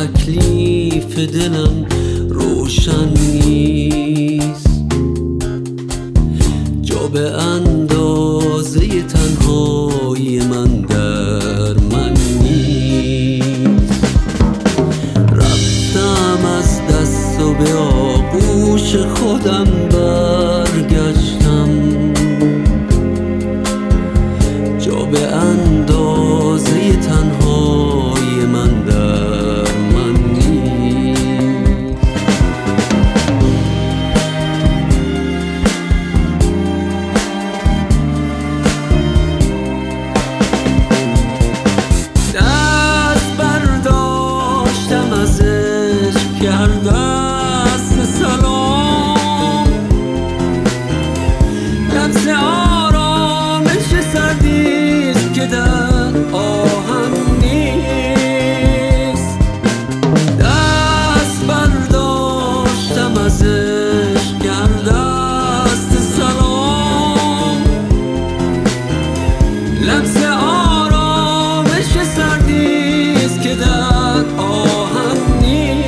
تکلیف دلم روشن نیست، جا به اندازه تنهایی من در من نیست. رفتم از دست و به آغوش خودم برگشتم، جا به اندازه تنهایی من در من نیست. دست برداشتم از عشق کردست سلام، لمس آرامش سردیست که در آهن نیست. دست برداشتم از عشق کردست سلام، لمس آرامش سردیست که در آهن نیست.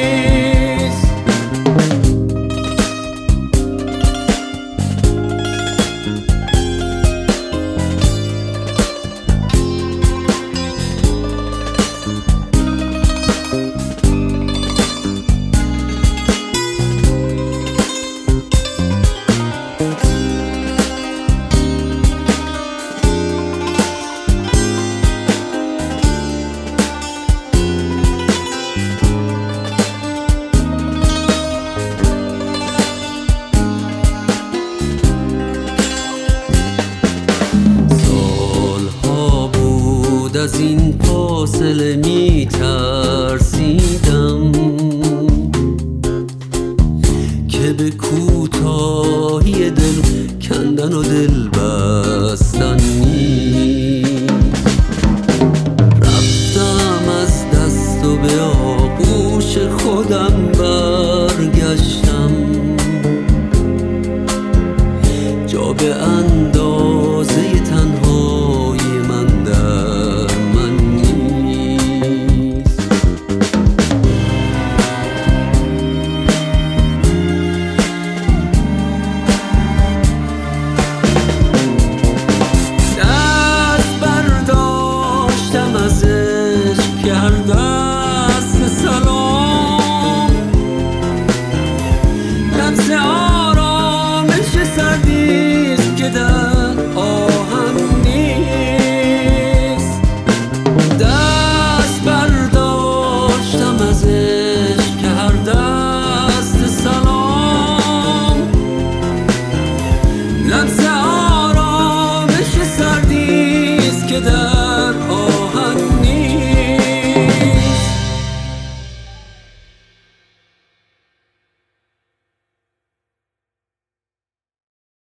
از این فاصله می ترسیدم که به کوتاهی دل کندن و دل بستن نیست. رفتم از دست و به آغوش خودم برگشتم، جا به